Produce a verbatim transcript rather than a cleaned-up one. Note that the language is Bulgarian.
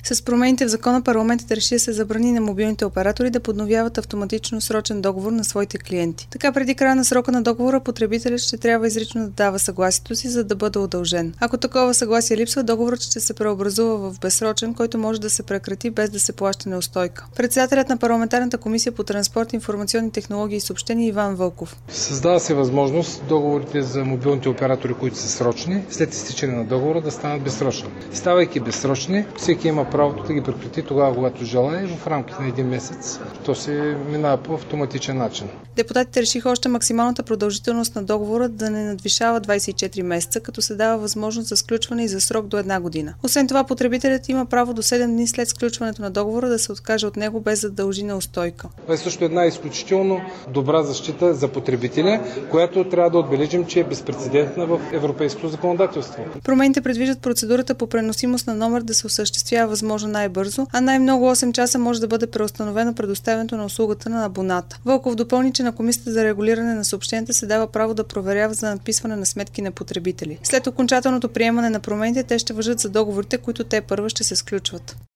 С промените в закона парламентът реши да се забрани на мобилните оператори да подновяват автоматично срочен договор на своите клиенти. Така преди края на срока на договора потребителят ще трябва изрично да дава съгласието си, за да бъде удължен. Ако такова съгласие липсва, договорът ще се преобразува в безсрочен, който може да се прекрати без да се плаща неустойка. Председателят на парламентарната комисия по транспорт, информационни технологии и съобщения Иван Вълков. Създава се възможност договорите за мобилните оператори, които са срочни, след изтичане на договора да станат безсрочни. Ставайки безсрочни, всеки има правото да ги прекрати тогава, когато желае, в рамките на един месец. То се минава по автоматичен начин. Депутатите решиха още максималната продължителност на договора да не надвишава двадесет и четири месеца, като се дава възможност за сключване и за срок до една година. Освен това, потребителят има право до седем дни след сключването на договора да се откаже от него без да дължи неустойка. Това е също една изключително добра защита за потребителя, която трябва да отбележим, че е безпрецедентна в европейското законодателство. Промените предвиждат процедурата по преносимост на номер да се осъществява възможно най-бързо, а най-много осем часа може да бъде преустановено предоставянето на услугата на абоната. Вълков допълни, че на Комисията за регулиране на съобщенията се дава право да проверява за надписване на сметки на потребители. След окончателното приемане на промените, те ще важат за договорите, които те първа ще се сключват.